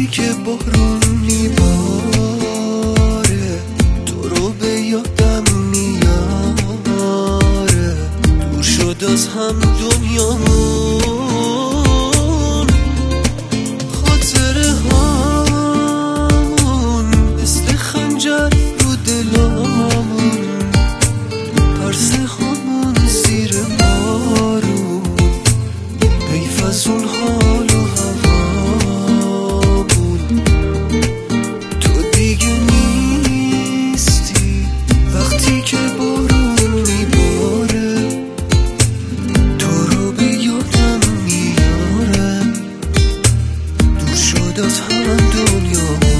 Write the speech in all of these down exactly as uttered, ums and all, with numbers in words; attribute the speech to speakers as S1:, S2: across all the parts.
S1: که بارون میباره تو رو به یادم میاره، دور شد از هم دنیامون، خاطره هامون مثل خنجر رو دلامون، پرسه هامون زیر بارون، حیف از اون حال و هوامون. تو دیگه نیستی وقتی که بارون میباره، تو رو به یادم میاره، دور شد از هم دنیامون.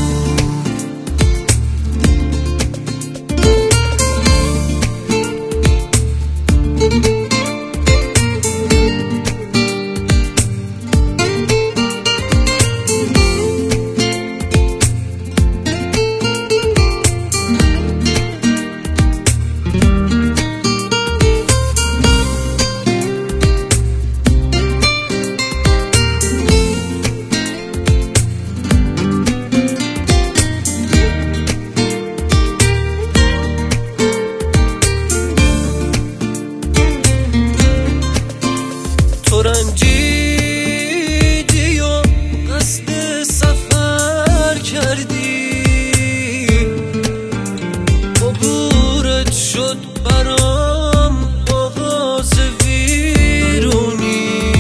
S1: تو رنجیدی و قصد سفر کردی، عبورت شد برام آغاز ویرونی،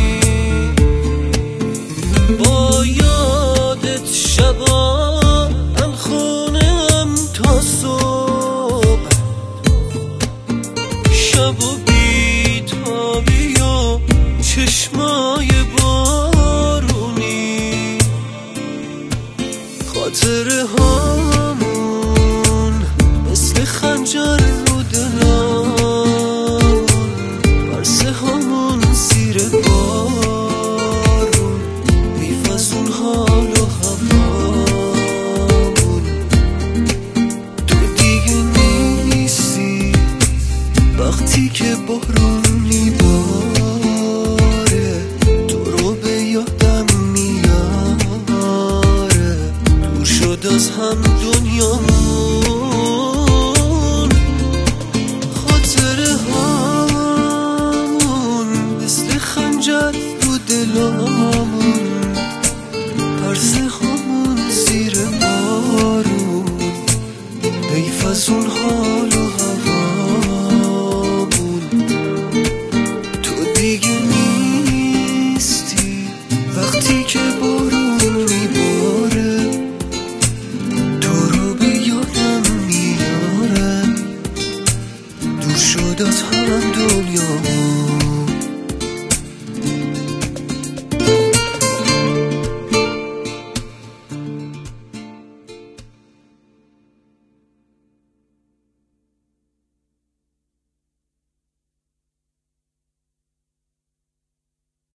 S1: با یادت شبا هم خونم تا صبح، شب و بیتابی و چشمای بارونی، خاطره هامون مثل خنجر رو دلامون، پرسه هامون زیر بارون، حیف از اون حال و هوامون. تو دیگه نیستی وقتی که بارون میباره، تو رو به یادم میاره، دور شد از هم دنیامون، خاطره هامون مثل خنجر رو دلامون، پرسه هامون زیر بارون، حیف از اون حال و هوامون. تو دیگه نیستی وقتی که بارون میباره، تو رو به یادم میاره، دور شد از